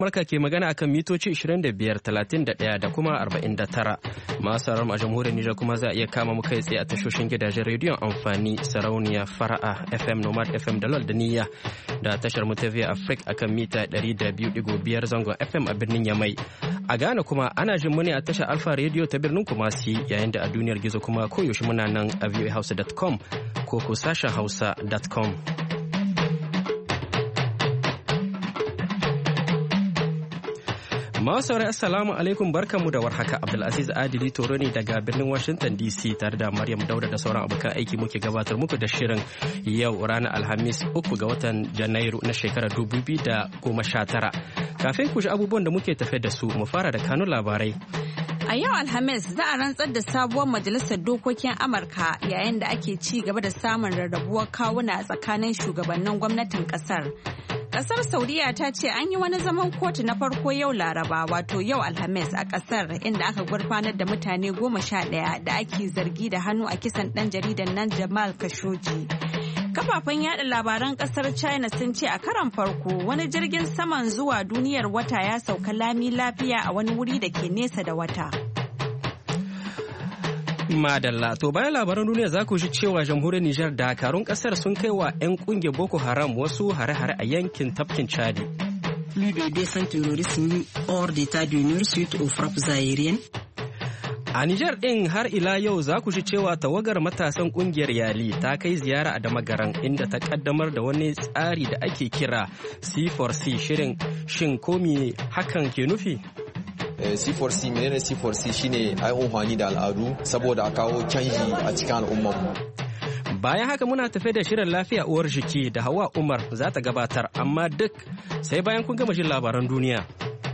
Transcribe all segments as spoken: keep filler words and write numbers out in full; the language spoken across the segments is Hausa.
Amurka ke magana akan mitoci ishirin da biyar, talatin da ɗaya da kuma arba'in da tara. Masu sauran a jamhuriyar Nijar kuma za a iya kama mu kai tsaye a tashoshin gidajen rediyon amfani sarauniya fara'a F M Nomad F M da Lol da Niyya da tashar mu ta Via Africa akan mita ɗari da biyu da biyar zangon F M a birnin Yamai. A Ghana kuma ana jin mu ne a tashar Alfa Radio ta birnin Kumasi yayin da a duniyar gizo kuma koyaushe muna nan a voa hausa dot com ko ko sashen hausa dot com. Masu saurari assalamu alaikum barkanmu da warhaka. Abdulaziz Adili Toro ne daga birnin Washington D C tare da Maryam Dauda da sauran abokan aiki muke gabatar muku da shirin yau ranar Alhamis uku ga watan Janairu na shekarar dubu biyu da goma sha tara. Kafin ku ji abubuwan da muke tafe da su mu fara da kanun labarai. A yau Alhamis za a rantsar da sabuwar majalisar dokokin Amurka yayin da ake ci gaba da samun rarrabuwar kawuna a tsakanin shugabannin gwamnatin kasar. Kasar Saudiya ta ce an yi wani zaman kotu na farko yau Laraba wato yau Alhamis a kasar inda aka gurfanar da mutane goma sha ɗaya da ake zargi da hannu a kisan ɗan jaridan nan Jamal Khashoggi. Kafafen yada labaran kasar China sun ce a karon farko wani jirgin saman zuwa duniyar wata ya sauka lami lafiya a wani wuri da ke nesa da wata. Madalla, to bayan labaran duniya za ku ji cewa jamhuriyar Nijar dakarun kasar sun kai wa 'yan kungiyar Boko Haram wasu hare-hare a yankin tafkin Chadi. Plus de deux cents terroristes mis hors d'état de nuire suite aux frappes aériennes. A Nijar ɗin har ila yau za ku ji cewa tawagar matasan kungiyar Yali ta kai ziyara a Damagaran inda ta kaddamar da wani tsari da ake kira C four C shirin shin komi hakan ke nufi? C four C menene C four C shine ai amfani da al'adu saboda a kawo canji a cikin al'ummar mu. Bayan haka muna tafe da shirin lafiya uwar jiki da Hawa Umar za ta gabatar amma duk sai bayan kun gama jin labaran duniya.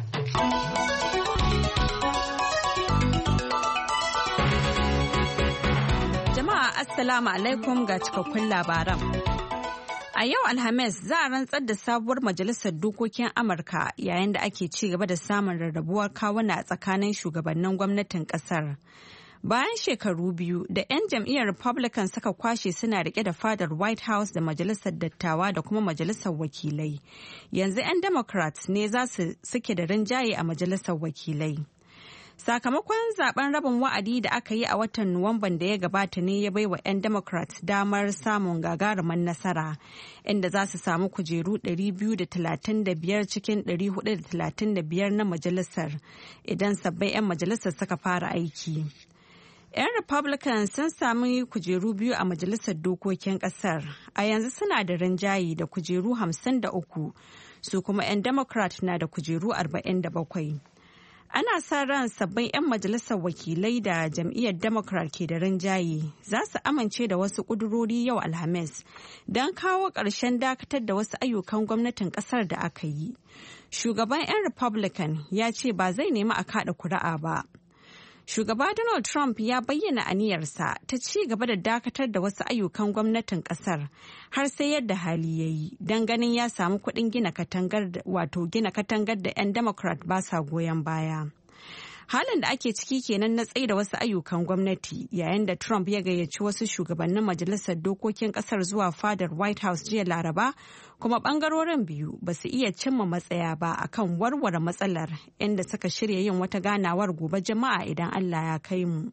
Jama'a assalamu alaikum ga cikakkun labaran. A yau Alhamis za a rantsar da sabuwar majalisar dokokin Amurka yayin da ake ci gaba da samun rarrabuwar kawuna a tsakanin shugabannin gwamnatin kasar. Bayan shekaru biyu da 'yan jam'iyyar Republican suka kwashe suna rike da fadar White House da majalisar dattawa da kuma majalisar wakilai. Yanzu 'yan Democrats ne za su suke da rinjaye a majalisar wakilai. Sakamakon zaben rabin wa'adi da aka yi a watan Nuwamban da ya gabata ne ya baiwa 'yan Democrats damar samun gagarumin nasara inda za su samu kujeru ɗari biyu da talatin da biyar cikin ɗari hudu da talatin da biyar na majalisar idan sabbin 'yan majalisar suka fara aiki. 'Yan Republicans sun sami kujeru biyu a majalisar dokokin kasar a yanzu suna da rinjaye da kujeru hamsin da uku su kuma 'yan Democrat na da kujeru arba'in da bakwai. Ana sa ran sabbin 'yan majalisar wakilai da jam'iyyar Democrat ke da rinjaye za su amince da wasu ƙudurori yau Alhamis don kawo ƙarshen dakatar da wasu ayyukan gwamnatin ƙasar da aka yi. Shugaban 'yan Republican ya ce ba zai nemi a kaɗa kuri'a ba. Shugaba Donald Trump ya bayyana aniyarsa ta ci gaba da dakatar da wasu ayyukan gwamnatin kasar har sai yadda hali ya yi don ganin ya samu kuɗin gina katangar wato gina katangar da 'yan Democrat ba sa goyon baya. Halin da ake ciki kenan na tsaida wasu ayyukan gwamnati yayin da Trump ya gayyaci wasu shugabannin majalisar dokokin kasar zuwa fadar White House jiya Laraba kuma bangarorin biyu ba su iya cimma matsaya ba akan warware matsalar inda suka shirya yin wata ganawar gobe Juma'a idan Allah ya kai mu.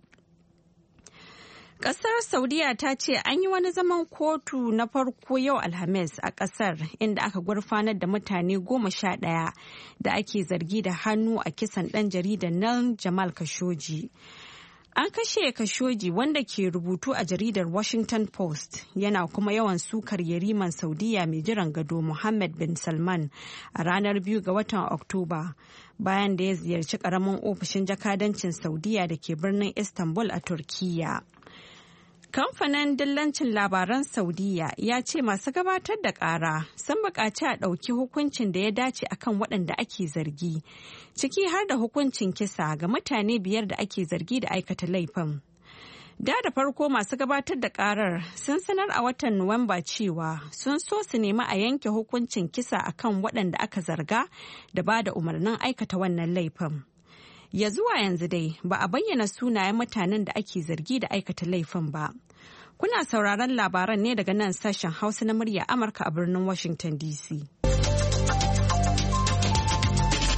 Kasar Saudiya ta ce an yi wani zaman kotu na farko yau Alhamis a kasar inda aka gurfanar da mutane goma sha ɗaya da ake zargi da hannu a kisan ɗan jaridan nan Jamal Khashoggi. An kashe Khashoggi wanda ke rubutu a jaridar Washington Post yana kuma yawan sukar yariman Saudiya mai jiran gado Mohammed bin Salman a ranar biyu ga watan Oktoba bayan da ya ziyarci ƙaramin ofishin jakadancin Saudiya da ke birnin Istanbul a Turkiyya. Kamfanin dillancin labaran Saudiya ya ce masu gabatar da ƙara sun buƙaci a ɗauki hukuncin da ya dace akan waɗanda ake zargi, ciki har da hukuncin kisa ga mutane biyar da ake zargi da aikata laifin. Da da farko masu gabatar da ƙarar sun sanar a watan Nuwamba cewa sun so su nemi a yanke hukuncin kisa akan waɗanda aka zarga da ba da umarnin aikata wannan laifin. Ya zuwa yanzu dai ba a bayyana sunayen mutanen da ake zargi da aikata laifin ba. Kuna sauraron labaran ne daga nan sashen Hausa na murya Amurka a birnin Washington D C.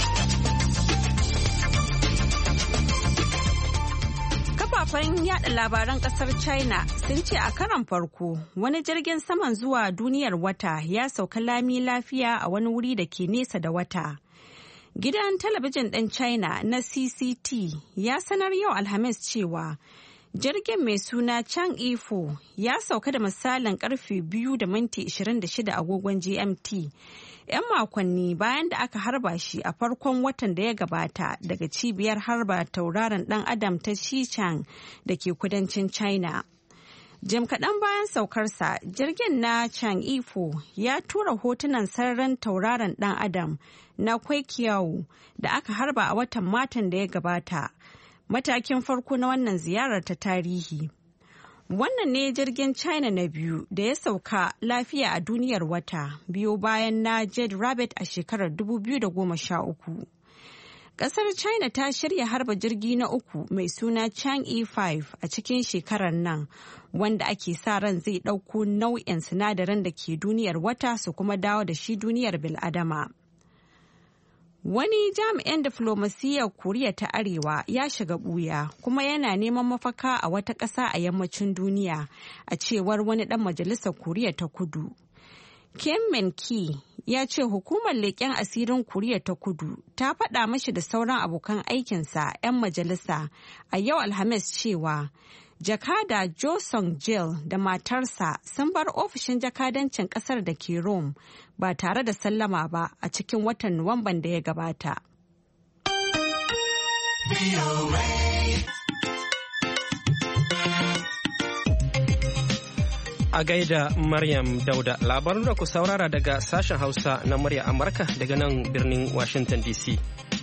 kafafen yada labaran kasar China sun ce a karon farko wani jirgin saman zuwa duniyar wata ya sauka lami lafiya a wani wuri da ke nesa da wata. Gidan talabijin ɗin China na C C T ya sanar yau Alhamis cewa jirgin mai suna Chang'e four ya sauka da misalin karfe biyu da minti ishirin da shida agogon G M T. 'Yan makonni bayan da aka harba shi a farkon watan da ya gabata daga cibiyar harba tauraron dan adam ta Xichang da ke kudancin China. Jim kaɗan bayan saukarsa, jirgin na Chang'e four ya tura hotunan sararin tauraron dan adam na Kwaikiao da aka harba a watan Matan da ya gabata. Matakin farko na wannan ziyarar ta tarihi. Wannan ne jirgin China na biyu da ya sauka lafiya a duniyar wata biyo bayan na Jade Rabbit a shekarar dubu biyu da goma sha uku. Kasar China ta shirya harba jirgi na uku mai suna Chang'e five a cikin shekarar nan, wanda ake sa ran zai ɗauko nau'in sinadaran da ke duniyar wata su kuma dawo da shi duniyar bil'adama. Wani jami'in diflomasiyyar Koriya ta Arewa ya shiga ɓuya kuma yana neman mafaka a wata ƙasa a yammacin duniya, a cewar wani ɗan majalisar Koriya ta Kudu. Kim Min-ki ya ce hukumar leƙen asirin Koriya ta Kudu ta faɗa mashi da sauran abokan aikinsa 'yan majalisa a yau Alhamis cewa jakada Jo Sung-jil da matarsa sun bar ofishin jakadancin ƙasar da ke Rome ba tare da sallama ba a cikin watan Nuwamban da ya gabata. A gaida Maryam Dauda, labarin da ku saurara daga sashen Hausa na murya Amurka daga nan birnin Washington D C.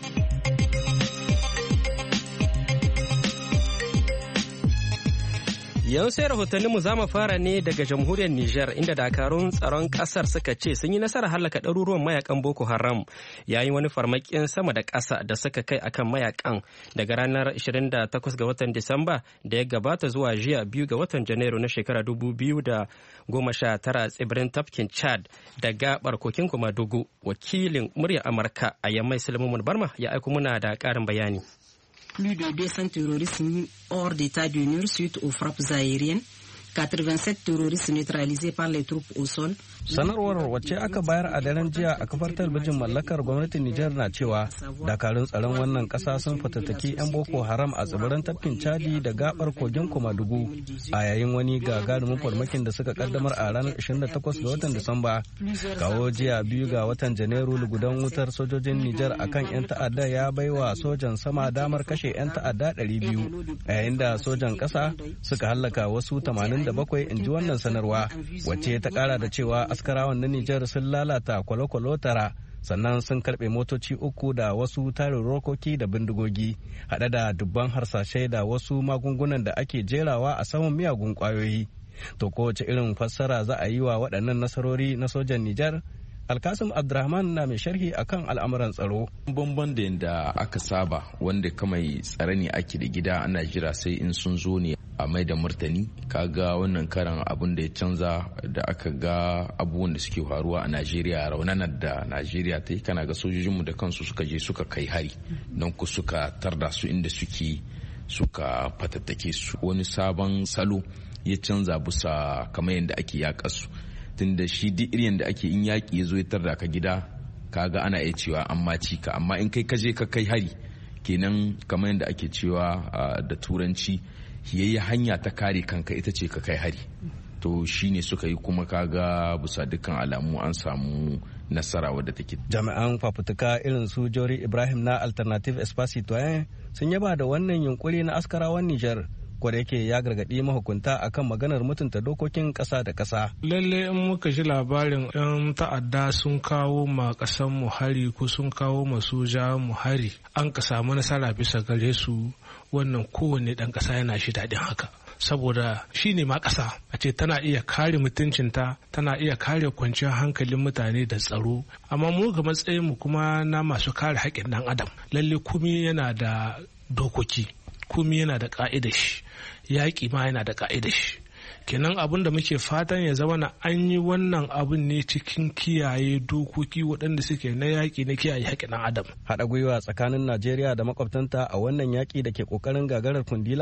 Yau sai rahotanninmu za mu fara ne daga jamhuriyar Nijar, inda dakarun tsaron kasar suka ce sun yi nasarar halaka ɗaruruwan mayakan Boko Haram yayin wani farmakin sama da ƙasa da suka kai akan mayakan daga ranar ashirin da takwas ga watan Disamba da ya gabata zuwa jiya biyu ga watan Janairu na shekara dubu biyu da goma sha tara tsibirin tafkin Chad da gabar kokin Kumadugu. Wakilin muryar Amurka a Yammai Sulaiman Barma ya aiko muna da ƙarin bayani. Plus de deux cents terroristes mis hors d'état de nuire suite aux frappes aériennes. quatre-vingt-sept terroristes neutralisés par les troupes au sol. Sanarwar wacce aka bayar a daren jiya a kafar talabijin mallakar gwamnatin Nijar na cewa dakarun tsaron wannan kasa sun fatattaki 'yan Boko Haram a tsibirin tafkin Chadi da gabar kogin Kumadugu a yayin wani gagarumin farmakin da suka kaddamar a ranar ashirin da takwas ga watan Disamba. Kawo jiya biyu ga watan Janairu lugudan wutar sojojin Nijar akan 'yan ta'adda ya baiwa sojan sama damar kashe 'yan ta'adda ɗari biyu yayin da sojan ƙasa suka hallaka wasu tamanin da bakwai in ji wannan sanarwa wacce ta kara da cewa askarawan na Nijar sun lalata kwale-kwale tara sannan sun karbe motoci uku da wasu tarin rokoki da bindigogi hade da dubban harsashai da wasu magungunan da ake jerawa a saman miyagun kwayoyi. To kowace irin fassara za a yi wa waɗannan nasarori na sojan Nijar? Alkasim Abdurrahman na mai sharhi akan al'amuran tsaro. Bamban da yadda aka saba wanda kamai tsare ne ake da gida ana jira sai in sun zo ne a mai da martani. Kaga wannan karan abin da ya canza da aka ga abubuwan da suke faruwa a Najeriya, raunanar da Najeriya ta yi, kana ga sojojinmu da kansu suka je suka kai hari don ku suka tarda su inda suke suka fatattake su. Wani sabon salo ya canza bisa kamar yadda ake yaƙa tunda shi duk irin da ake in yaƙi ya zo ya tarda ka gida kaga ana iya cewa an maci ka, amma in kai kaje ka kai hari kenan kamar yadda ake cewa da turanci yayi hanya ta kare kanka ita ce ka kai hari. To shine suka yi kuma kaga bisa dukkan alamu an samu nasara wadda take. Jami'an fafutuka irin su Jori Ibrahim na Alternative Espace Citoyen sun yaba da wannan yunkuri na askarawan Nijar, da yake ya gargaɗi mahukunta akan maganar mutunta dokokin ƙasa da ƙasa. Lalle in muka ji labarin 'yan ta'adda sun kawo ma ƙasan mu hari ko sun kawo ma soja mu hari, an ka samu nasara bisa gare su, wannan kowanne ɗan ƙasa yana shi daɗin haka. Saboda shi ne ma ƙasa a ce tana iya kare mutuncinta, tana iya kare kwanciyar hankalin mutane da tsaro. Amma mu ga matsayin mu kuma na masu kare haƙƙin ɗan adam, lalle kumi yana da dokoki, kumi yana da ƙa'idar shi, yaƙi ma yana da ƙa'idar shi. Kenan abin da muke fatan ya zama na an yi wannan abin ne cikin kiyaye dokoki waɗanda suke na yaƙi na kiyaye haƙƙin ɗan adam. Haɗa gwiwa tsakanin Najeriya da makwabtanta a wannan yaƙi da ke ƙoƙarin gagarar kundila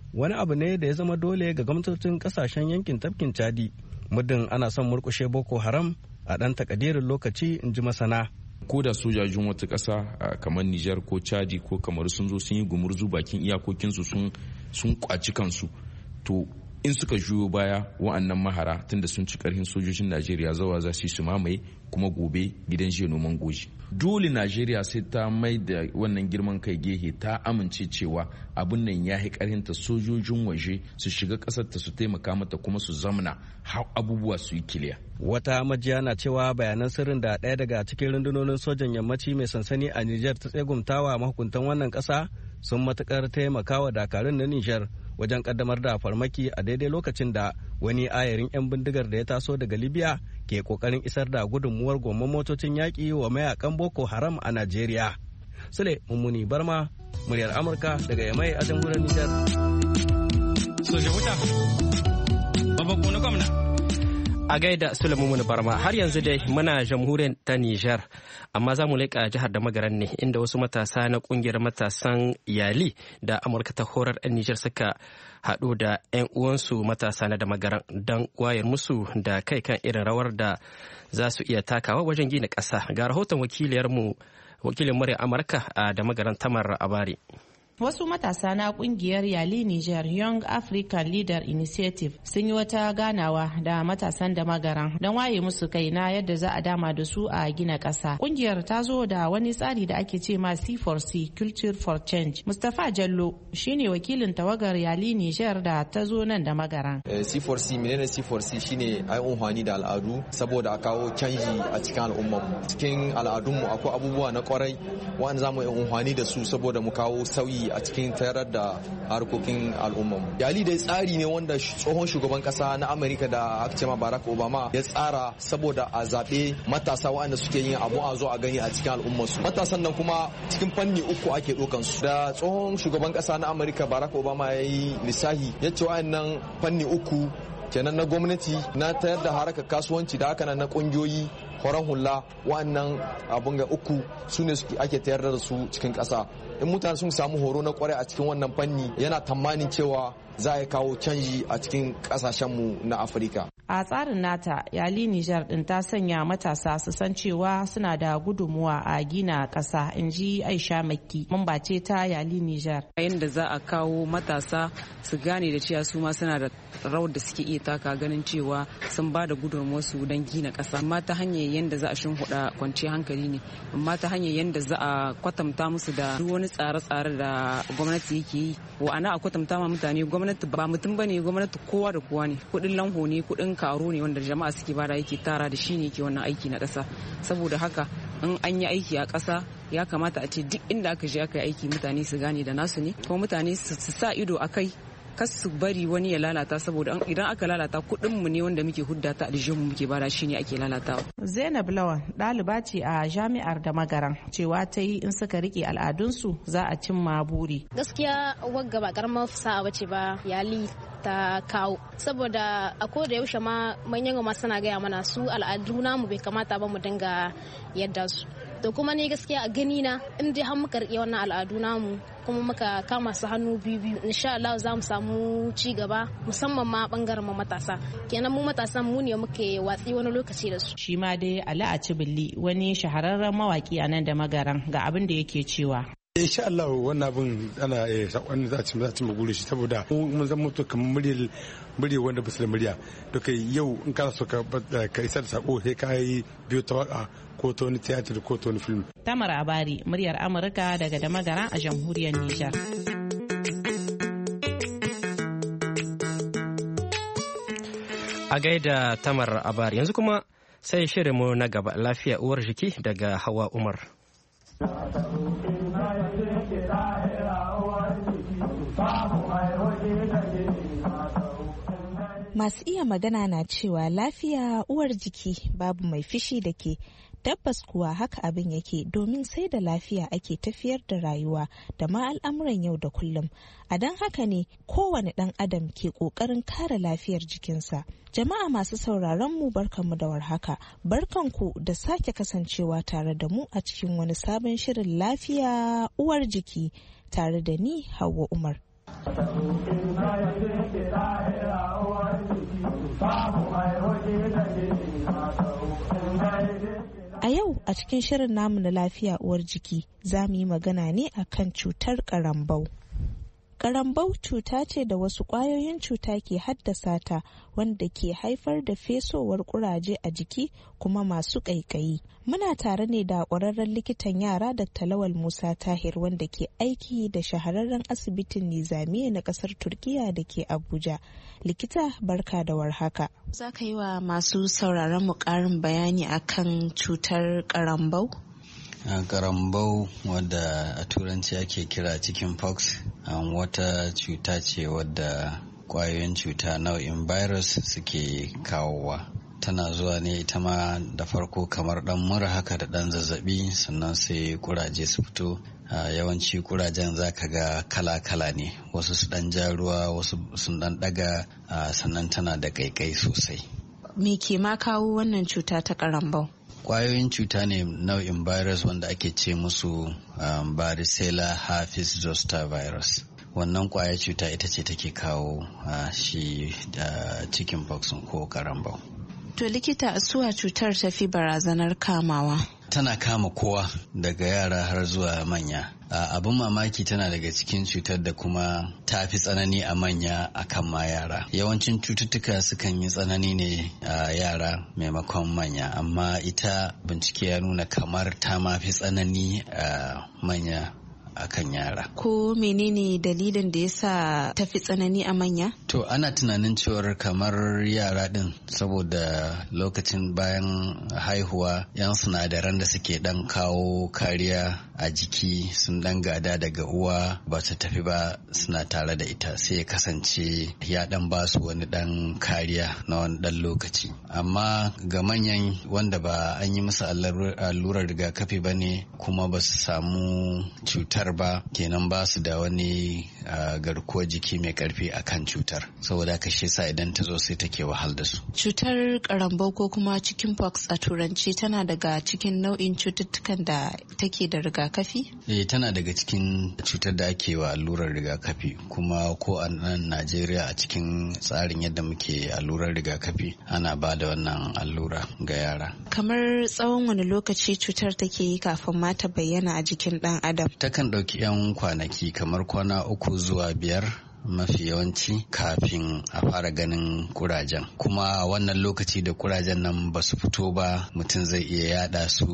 wani abu ne da ya zama dole ga gwamnatocin kasashen yankin tafkin Chadi muddin ana son murkushe Boko Haram a ɗan takadirin lokaci, in ji masana. Ko da sojojin wata ƙasa kamar Nijar ko Chadi ko kamar sun zo sun yi gumurzu bakin iyakokinsu sun kwaci kansu, to in suka juyo baya wa'annan mahara tunda sun ci karhin sojojin Najeriya zawa za su yi su mamaye kuma gobe gidan jiya noman goji. Dole Najeriya sai ta mai da wannan girman kai gehe ta amince cewa abin nan ya yi karhinta, sojojin waje su shiga ƙasar ta su taimaka mata kuma su zamna har abubuwa su yi kiliya. Wata majiya na cewa bayanan sirrin da ɗaya daga cikin rundunonin sojan yammaci mai sansani a Nijar ta tsegumtawa mahukuntan wannan ƙasa sun matukar taimakawa dakarun na Nijar wajen kaddamar da farmaki a daidai lokacin da wani ayarin 'yan bindigar da ya taso daga Libya ke kokarin isar da gudunmuwar gomman motocin yaƙi wa mayakan Boko Haram a Najeriya. Sule Mummuni Barma, muryar Amurka daga Yamai a jamhuriyar Nijar. Soja wuta, babban kone gwamna. A gaida Sulaimu Barma, har yanzu dai muna jamhuriyar ta Nijar, amma za mu leƙa jihar da magaran ne inda wasu matasa na ƙungiyar matasan Yali da Amurka ta horar 'yan Nijar suka haɗu da 'yan uwansu matasa na da magaran don wayar musu da kai kan irin rawar da za su iya takawa wajen gina ƙasa. Ga rahoton wakiliyarmu wakilin murya Amurka a da magaran Tamar Abari. Wasu matasa na kungiyar Yali Niger Young African Leader Initiative sun yi wata ganawa da matasan da magaran don waye musu kai na yadda za a dama da su a gina ƙasa. Kungiyar ta zo da wani tsari da ake ce ma C four C Culture for Change. Mustapha Jallo shine wakilin tawagar Yali Niger da ta zo nan da magaran. C four C menene C four C shine ai unhwani da al'adu saboda a kawo canji a cikin al'umma. Cikin al'adunmu akwai abubuwa na kwarai wanda zamu yi unhwani da su saboda mu kawo sauyi a cikin tayar da harkokin al'umma. Yali dai tsari ne wanda tsohon shugaban kasa na Amerika da aka ce ma Barack Obama ya tsara saboda a zaɓe matasa waɗanda suke yin abu a zo a gani a cikin al'ummarsu. Matasan nan kuma cikin fanni uku ake ɗaukan su. Da tsohon shugaban kasa na Amerika Barack Obama ya yi lissahi ya ce waɗannan fanni uku kenan na gwamnati na tayar da harakar kasuwanci da haka na kungiyoyi horon hula wa'annan abun ga uku su ne ake tayar da su cikin ƙasa. In mutane sun samu horo na kwarai a cikin wannan fanni yana tamanin cewa za a kawo canji a cikin ƙasashenmu na Afirka. A tsarin nata Yali Nijar din ta sanya matasa su san cewa suna da gudunmuwa a gina ƙasa, in ji Aisha Makki, mamba ce ta Yali Nijar. Yanda za a kawo matasa su gane da cewa su ma suna da rawar da suke iya taka ganin cewa sun ba da gudunmuwarsu don gina ƙasa, amma ta hanyar yanda za a shimfiɗa kwanciyar hankali ne, amma ta hanyar yanda za a kwatanta musu da duk wani tsare-tsare da gwamnati yake yi. Wa'ana a kwatanta ma mutane gwamnati ba mutum bane, gwamnati kowa da kowa ne, kuɗin lanho ne, kuɗin karo ne wanda jama'a suke bada yake tara da shi ne yake wannan aiki na ƙasa. Saboda haka in an yi aiki a ƙasa ya kamata a ce duk inda aka je aka yi aiki mutane su gane da nasu ne, kuma mutane su sa ido a kai, kas su bari wani ya lalata, saboda idan aka lalata kuɗin mu ne wanda muke hudda ta aljihun muke bada shi ne ake lalatawa. Zainab Lawan ɗaliba ce a jami'ar da magaran, cewa ta yi in suka rike al'adunsu za a cimma buri. Gaskiya wagga ba karamar fasaha bace ba Yali ta kawo, saboda a koda yaushe ma manyan ma suna gaya mana su al'adu namu bai kamata ba mu dinga yadda su. To kuma ne gaskiya a gani na in dai har muka rike wannan al'adu namu kuma muka kama su hannu biyu biyu insha Allah za mu samu ci gaba, musamman ma bangaren mu matasa. Kenan mu matasan mu ne muke watsi wani lokaci da su. Shi ma dai Ali Acibilli wani shahararren mawaki a nan da magaran ga abin da yake cewa. Insha Allah wannan abin ana sakon za a ci za a ci maguri shi, saboda mun zama mutu kamar muryar murya wanda ba su da murya. To kai yau in ka so ka isar da sako sai ka yi biyu ta waka ko ta wani tiyatar ko ta wani film. Tamar Abari, muryar Amurka daga Damagara a jamhuriyar Nijar. A gaida Tamar Abari, yanzu kuma sai shirinmu na gaba, lafiya uwar jiki daga Hawa Umar. Masu iya magana na cewa lafiya uwar jiki, babu mai fishi da ke. Tabbas kuwa haka abin yake, domin sai da lafiya ake tafiyar da rayuwa da ma al'amuran yau da kullum. A don haka ne kowane ɗan adam ke ƙoƙarin kare lafiyar jikinsa. Jama'a masu sauraron mu barkanmu da warhaka. Barkanku da sake kasancewa tare da mu a cikin wani sabon shirin lafiya uwar jiki tare da ni Hauwa Umar. A yau a cikin shirin namu na lafiya uwar jiki za mu yi magana ne akan cutar ƙarambau. Ƙarambau cuta ce da wasu ƙwayoyin cuta ke haddasa ta wanda ke haifar da fesowar ƙuraje a jiki kuma masu ƙaiƙayi. Muna tare ne da ƙwararren likitan yara Dakta Lawal Musa Tahir wanda ke aiki da shahararren asibitin Nizamiya na ƙasar Turkiya da ke Abuja. Likita barka da warhaka. Za ka yi wa masu sauraron mu ƙarin bayani akan cutar ƙarambau? Karambau wadda a turanci ake kira chicken pox wata cuta ce wadda kwayoyin cuta nau'in virus suke kawowa. Tana zuwa ne ita ma da farko kamar dan mura haka da dan zazzabi, sannan sai kuraje su fito. Yawanci kurajen zaka ga kala-kala ne, wasu su dan ja ruwa, wasu sun dan daga, sannan tana da kaikai sosai. Me ke ma kawo wannan cuta ta karambau? Kwayoyin cuta ne nau'in virus wanda ake ce musu um, varicella herpes zoster virus. Wannan kwayar cuta ita ce take kawo uh, shi da uh, chicken pox ko karambau. To likita, suwa cutar tafi barazanar kamawa? Tana kama kowa daga yara har zuwa manya. Uh, abin mamaki tana daga cikin cutar da kuma ta fi tsanani a manya akan ma yara. Yawancin cututtuka sukan yi tsanani ne a uh, yara maimakon manya, amma ita bincike ya nuna kamar ta ma fi tsanani a uh, manya akan yara. Ko menene dalilin da yasa ta fi tsanani a manya? To ana tunanin cewar kamar yara din saboda lokacin bayan haihuwa yan sinadaran da suke dan kawo kariya a jiki sun dan gada daga uwa ba ta tafi ba suna tare da ita, sai ya kasance ya dan ba su wani dan kariya na wani dan lokaci. Amma ga manyan wanda ba an yi musu allurar rigakafi ba ne kuma ba su samu cutar ba, kenan ba su da wani uh, garkuwar jiki mai karfi akan cutar, saboda haka shi yasa idan ta zo sai take wahal da su. Cutar karambau ko kuma chicken pox a turanci tana daga cikin nau'in cututtukan da take da rigakafi? Eh, tana daga cikin cutar da ake wa allurar rigakafi, kuma ko a nan Najeriya a cikin tsarin yadda muke allurar rigakafi ana ba da wannan allura ga yara. Kamar tsawon wani lokaci cutar take yi kafin ma ta bayyana a jikin ɗan adam? Takan ɗauki 'yan kwanaki kamar kwana uku zuwa biyar mafi yawanci kafin a fara ganin kurajen, kuma wannan lokaci da kurajen nan ba su fito ba mutum zai iya yada su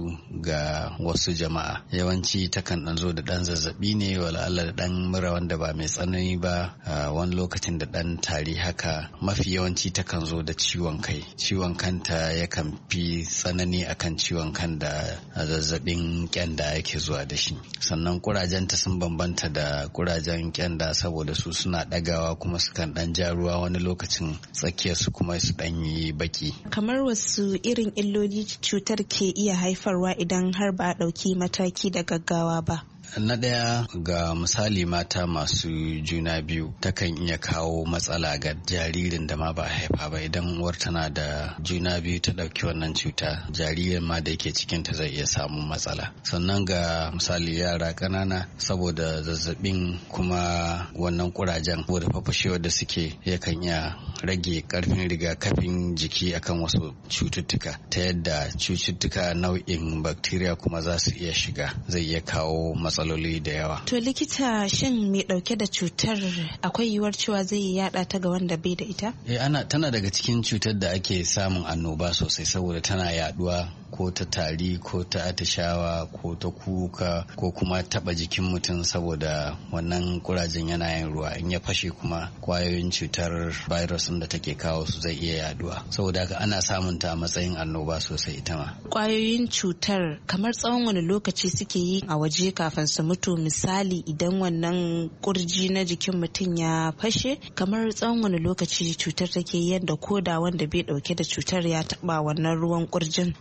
ga wasu jama'a. Yawanci takan dan zo da dan zazzabi ne, wala'alla da dan mura wanda ba mai tsanani ba, wani lokacin da dan tari haka. Mafi yawanci takan zo da ciwon kai, ciwon kanta yakan fi tsanani akan ciwon kan da zazzabin kyanda yake zuwa da shi. Sannan kurajenta sun bambanta da kurajen kyanda saboda su suna ɗagawa kuma sukan ɗan ja ruwa, wani lokacin tsakiyar su kuma su ɗan yi baki. Kamar wasu irin illoli cutar ke iya haifarwa idan har ba a ɗauki mataki da gaggawa ba? Na ɗaya, ga misali mata masu juna biyu takan iya kawo matsala ga jaririn da ma ba haifa ba. Idan uwar tana da juna biyu ta ɗauki wannan cuta, jaririn ma da yake cikinta zai iya samun matsala. Sannan ga misali yara ƙanana, saboda zazzabin kuma wannan kurajen saboda fafashewar da suke, yakan iya rage ƙarfin rigakafin jiki akan wasu cututtuka, ta yadda cututtuka nau'in bacteria kuma za su iya shiga, zai iya kawo matsala matsaloli da yawa. To likita, shin mai dauke da cutar akwai yiwuwar cewa zai yi yada ta ga wanda bai da ita? Eh, ana tana daga cikin cutar da ake samun annoba sosai saboda tana yaduwa ko ta tari ko ta atishawa ko ta kuka ko kuma taba jikin mutum, saboda wannan kurajen yana yin ruwa, in ya fashe kuma kwayoyin cutar virus da take kawo su zai iya yaduwa, saboda haka ana samun ta a matsayin annoba sosai ita ma. Kwayoyin cutar kamar tsawon wani lokaci suke yi a waje kafin su mutu? Misali, idan wannan kurji na jikin mutum ya fashe, kamar tsawon wani lokaci cutar take yadda koda wanda bai dauke da cutar ya taba wannan ruwan kurjin ba zai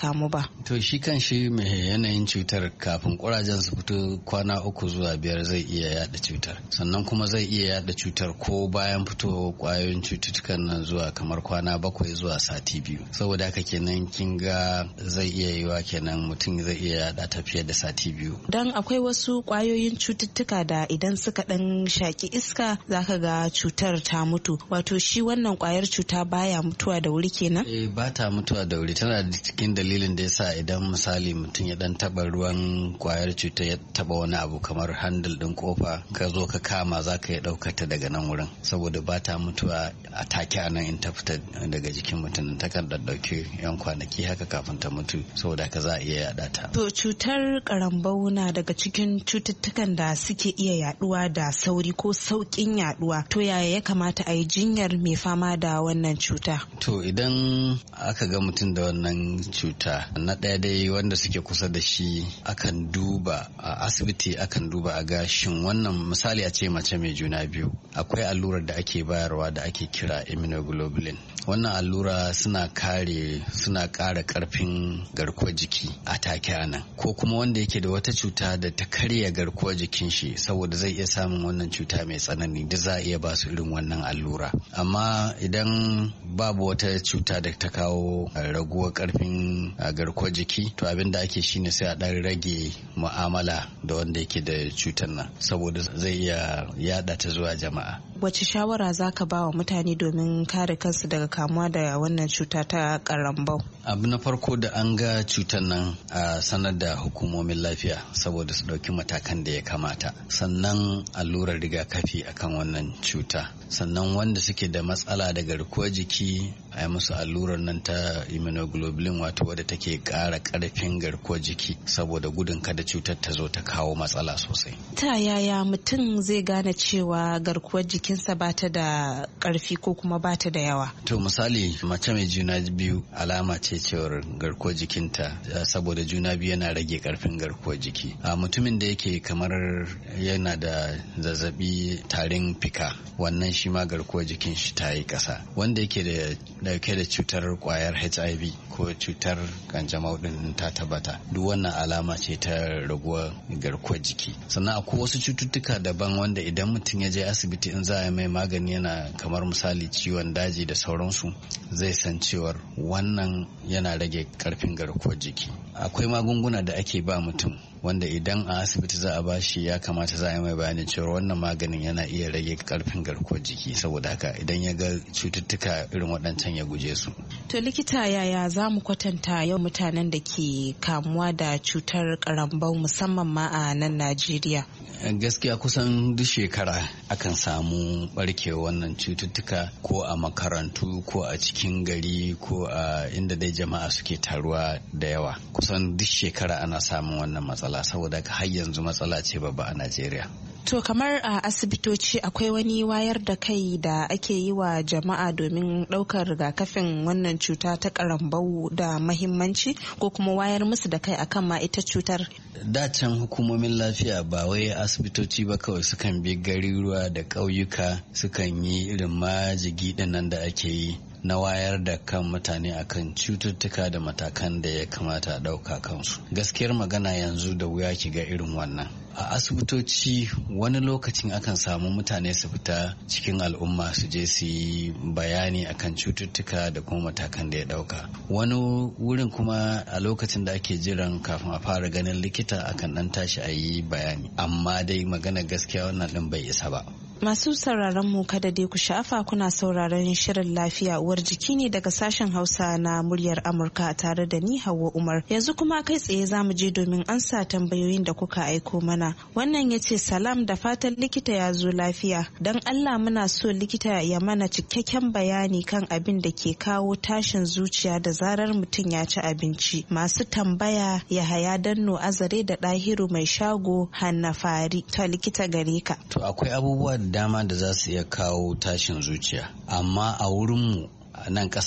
kamu ba. To shi kan shi mai yanayin cutar kafin kurajen su fito kwana uku zuwa biyar zai iya yada cutar, sannan kuma zai iya yada cutar ko bayan fito kwayoyin cututtukan nan zuwa kamar kwana bakwai zuwa sati biyu. Saboda haka kenan kin ga zai iya yiwa kenan mutum zai iya yada ta fiye da sati biyu. Dan akwai wasu kwayoyin cututtuka da idan suka dan shaki iska zaka ga cutar ta mutu, wato shi wannan kwayar cuta baya mutuwa da wuri kenan? Eh, ba ta mutuwa da wuri. Tana da cikin dalilin da yasa idan misali mutum ya dan taba ruwan kwayar cuta ya taba wani abu kamar handle din kofa ka zo ka kama zaka iya daukar ta daga nan wurin, saboda ba ta mutuwa a take a nan in ta fita daga jikin mutum, ta kan dauke yan kwanaki haka kafin ta mutu, saboda ka za a iya yada ta. To cutar karambau na daga cikin cututtukan da suke iya yaduwa da sauri ko saukin yaduwa. To yaya ya kamata a yi jinyar mai fama da wannan cuta? To idan aka ga mutum da wannan cuta, na ɗaya dai wanda suke kusa da shi akan duba a asibiti, akan duba a ga shin wannan misali a ce mace mai juna biyu, akwai allurar da ake bayarwa da ake kira immunoglobulin. Wannan allura suna kare suna ƙara ƙarfin garkuwar jiki a take a nan, ko kuma wanda yake da wata cuta da ta karya garkuwar jikin shi saboda zai iya samun wannan cuta mai tsanani, da za a iya ba su irin wannan allura. Amma idan babu wata cuta da ta kawo raguwar ƙarfin garkuwar jiki, to abin da ake shine sai a ɗan rage mu'amala da wanda yake da cutar nan, saboda zai iya yada ta zuwa jama'a. Wace shawara za ka ba wa mutane domin kare kansu daga kamuwa da wannan cuta ta karambau? Abu na farko da an ga cutar nan a sanar da hukumomin lafiya saboda su ɗauki matakan da ya kamata. Sannan allurar rigakafi akan wannan cuta. Sannan wanda suke da matsala da garkuwar jiki a yi musu allurar nan ta immunoglobulin, wato wadda take ƙara ƙarfin garkuwar jiki saboda gudun kada cutar ta zo ta kawo matsala sosai. Ta yaya mutum zai gane cewa garkuwar jikinsa ba ta da ƙarfi ko kuma ba ta da yawa? To misali mace mai juna biyu alama ce cewar garkuwar jikinta, saboda juna biyu yana rage ƙarfin garkuwar jiki. A mutumin da yake kamar yana da zazzabi tarin fika, wannan shi ma garkuwar jikin shi ta yi ƙasa. Wanda yake da dauke da cutar kwayar H I V ko cutar kanjamau din ta tabbata, duk wannan alama ce ta raguwar garkuwar jiki. Sannan akwai wasu cututtuka daban wanda idan mutum ya je asibiti in za a mai magani yana kamar misali ciwon daji da sauransu, zai san cewar wannan yana rage karfin garkuwar jiki. Akwai magunguna da ake ba mutum wanda idan a asibiti za a bashi ya kamata za a yi mai bayanin cewa wannan maganin yana iya rage karfin garkuwar jiki, saboda haka idan ya ga cututtuka irin waɗancan ya guje su. To likita, yaya za mu kwatanta yau mutanen da ke kamuwa da cutar karambau musamman ma a nan Najeriya? Gaskiya kusan duk shekara akan samu barkewar wannan cututtuka, ko a makarantu ko a cikin gari ko a inda dai jama'a suke taruwa da yawa. Kusan duk shekara ana samun wannan matsala, saboda har yanzu matsala ce babba a Najeriya. To kamar a asibitoci akwai wani wayar da kai da ake yi wa jama'a domin ɗaukar rigakafin wannan cuta ta karambau da mahimmanci, ko kuma wayar musu da kai akan ma ita cutar? Dacen hukumomin lafiya ba wai asibitoci ba kawai, sukan bi garuruwa da ƙauyuka, sukan yi irin majigi ɗin nan da ake yi na wayar da kan mutane akan cututtuka da matakan da ya kamata a ɗauka kansu. Gaskiyar magana yanzu da wuya ki ga irin wannan. A asibitoci wani lokacin akan samu mutane su fita cikin al'umma su je su yi bayani akan cututtuka da kuma matakan da ya ɗauka. Wani wurin kuma a lokacin da ake jiran kafin a fara ganin likita akan ɗan tashi a yi bayani. Amma dai magana gaskiya wannan ɗin bai isa ba. Masu sauraron mu kada dai ku sha'afa, kuna sauraron shirin lafiya uwar jiki ne daga sashen Hausa na muryar Amurka tare da ni Hauwa Umar. Yanzu kuma kai tsaye za mu je domin ansa tambayoyin da kuka aiko mana. Wannan ya ce salam, da fatan likita ya zo lafiya. Don Allah muna so likita ya mana cikakken bayani kan abin da ke kawo tashin zuciya da zarar mutum ya ci abinci. Masu tambaya Yahaya Danno Azare da Dahiru mai shago Hannafari. Ta likita gare ka. To akwai abubuwa dama da za su iya kawo tashin zuciya, amma a wurinmu a nan kasar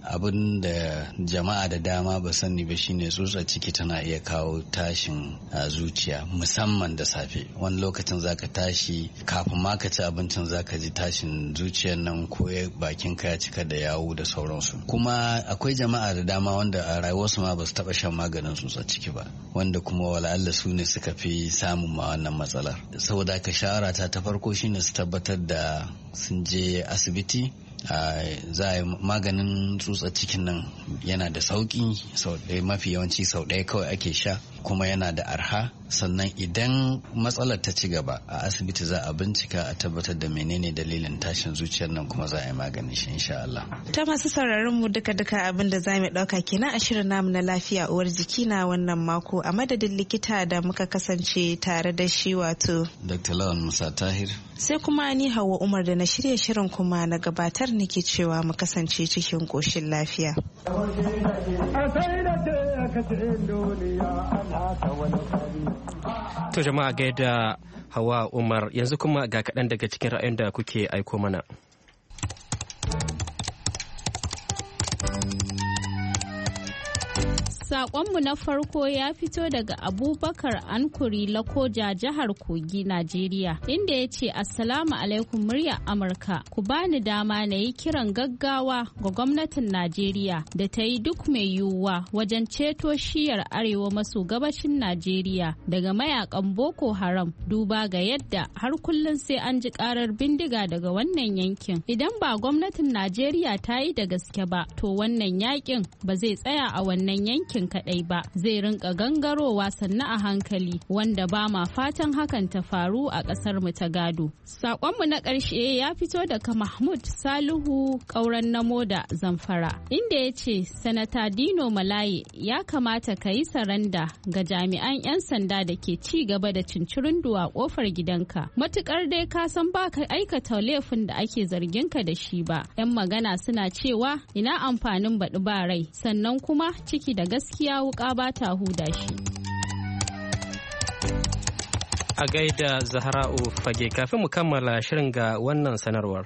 abin da jama'a da dama ba sani ba shine tsutsar ciki tana iya kawo tashin zuciya musamman da safe. Wani lokacin zaka tashi kafin ma ka ci abincin zaka ji tashin zuciyar nan ko bakin ka ya cika da yawu da sauransu. Kuma akwai jama'a da dama wanda a rayuwarsu ma ba su taba shan maganin tsutsar ciki ba, wanda kuma wala Allah su ne suka fi samun ma wannan matsalar. Saboda ka shawara ta ta farko shine su tabbatar da sun je asibiti. Za a yi maganin tsutsar cikin nan yana da sauki, sau ɗaya mafi yawanci sau ɗaya kawai ake sha, kuma yana da arha. Sannan idan matsalar ta ci gaba a asibiti za a bincika a tabbatar da menene dalilin tashin zuciyar nan, kuma za a yi maganin shi insha Allah. Ta masu sauraron mu duka duka abin da za mu ɗauka kenan a shirin namu na lafiya uwar jiki na wannan mako, a madadin likita da muka kasance tare da shi wato Doctor Lawan Musa Tahir, sai kuma ni Hauwa Umar da na shirya shirin kuma na gabatar nake cewa mu kasance cikin koshin lafiya. To jama'a gaida Hawa Umar, yanzu kuma ga kaɗan daga cikin ra'ayin da kuke aiko mana. Saƙonmu na farko ya fito daga Abubakar Ankuri Lakoja, jihar Kogi, Najeriya, inda ya ce Assalamu alaikum murya Amurka, ku bani dama na yi kiran gaggawa ga gwamnatin Najeriya da ta yi duk mai yiwuwa wajen ceto shiyar arewa maso gabashin Najeriya daga mayakan Boko Haram, duba ga yadda har kullum sai an ji karar bindiga daga wannan yankin. Idan ba gwamnatin Najeriya ta yi da gaske ba, to wannan yakin ba zai tsaya a wannan yankin kadai ba, zai rinka gangarowa sannu a hankali, wanda ba ma fatan hakan ta faru a kasar mu ta gado. Sakonmu na ƙarshe ya fito daga Mahmud Salihu Kauran Namo da Zamfara, inda ya ce Sanata Dino Malaye ya kamata ka yi saranda ga jami'an 'yan sanda da ke ci gaba da cincirindu a kofar gidanka, matukar dai ka san ba ka aikata laifin da ake zargin ka da shi ba. 'Yan magana suna cewa ina amfanin baɗi ba rai, sannan kuma ciki da gaskiya wuka ba ta huda shi. A gaida Zahra'u Fage, kafin mu kammala shirin ga wannan sanarwar.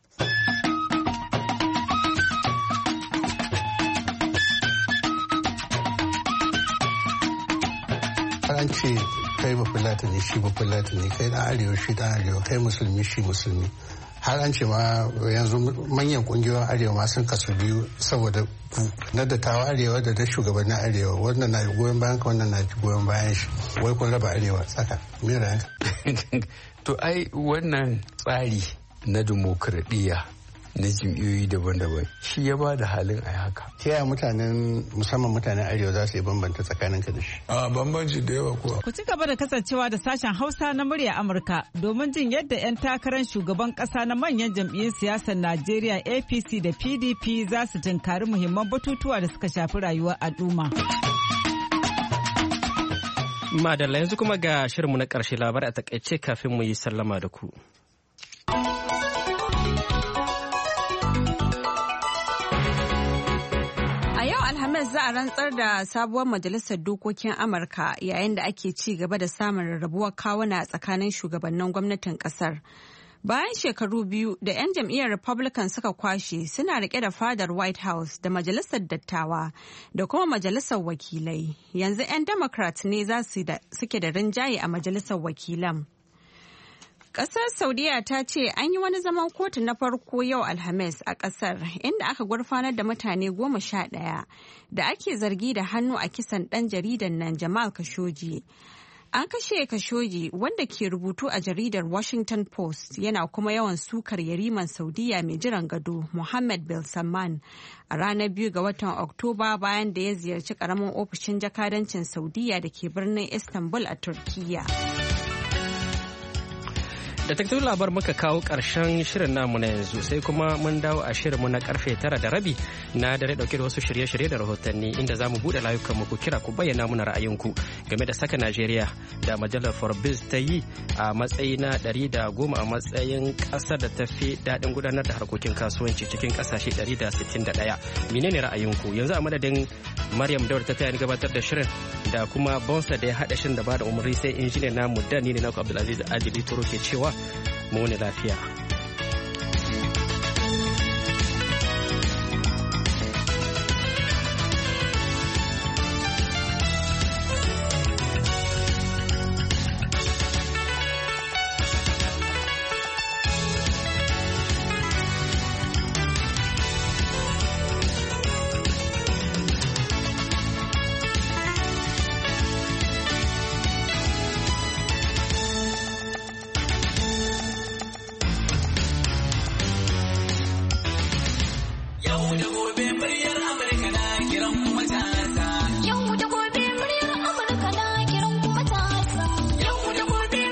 An ce kai ba fulatani shi ba fulatani, kai dan arewa shi dan arewa, kai musulmi shi musulmi. Har an ce ma yanzu manyan kungiyoyin arewa ma sun kasu biyu saboda ku na dattawa arewa da da shugabannin arewa, wannan na goyon bayan ka, wannan na goyon bayan shi, wai kun raba arewa tsaka me ra'ayinka? To ai wannan tsari na dimokuraɗiyya na jam'iyyoyi daban-daban shi ya ba da halin a haka. Ta yaya mutanen musamman mutanen arewa za su yi bambanta tsakaninka da shi? A bambanci da yawa kuwa. Ku ci gaba da kasancewa da sashen Hausa na murya Amurka domin jin yadda 'yan takarar shugaban kasa na manyan jam'iyyun siyasar Najeriya A P C da P D P za su tunkari muhimman batutuwa da suka shafi rayuwar al'umma. Madalla, yanzu kuma ga shirinmu na ƙarshe, labarai a takaice kafin mu yi sallama da ku. Alhamis za a rantsar da sabuwar majalisar dokokin Amurka yayin da ake ci gaba da samun rarrabuwar kawuna a tsakanin shugabannin gwamnatin kasar. Bayan shekaru biyu da 'yan jam'iyyar Republican suka kwashe suna rike da fadar White House da majalisar dattawa da kuma majalisar wakilai, yanzu 'yan Democrat ne za su suke da rinjaye a majalisar wakilan. Ƙasar Saudiya ta ce an yi wani zaman kotu na farko yau Alhamis a ƙasar, inda aka gurfanar da mutane goma sha ɗaya da ake zargi da hannu a kisan ɗan jaridan nan Jamal Khashoggi. An kashe Khashoggi, wanda ke rubutu a jaridar Washington Post, yana kuma yawan sukar yariman Saudiya mai jiran gado Mohammed bin Salman a ranar biyu ga watan Oktoba, bayan da ya ziyarci ƙaramin ofishin jakadancin Saudiya da ke birnin Istanbul a Turkiyya. Da taktun labar muka kawo ƙarshen shirin namu na yanzu, sai kuma mun dawo a shirinmu na karfe tara da rabi na dare dauke da wasu shirye-shirye da rahotanni, inda za mu buɗe layukan mu ku kira ku bayyana muna ra'ayinku game da saka Najeriya da majalar Forbes ta yi a matsayi na ɗari da goma a matsayin ƙasar da ta fi daɗin gudanar da harkokin kasuwanci cikin ƙasashe ɗari da sittin da ɗaya. Menene ra'ayinku? Yanzu a madadin Maryam Daur ta taya ni gabatar da shirin da kuma Bonsa da ya haɗa shirin da ba da umarni, sai injiniyan namu da ni ne naku Abdulaziz Adili Turo ke cewa mu ne lafiya.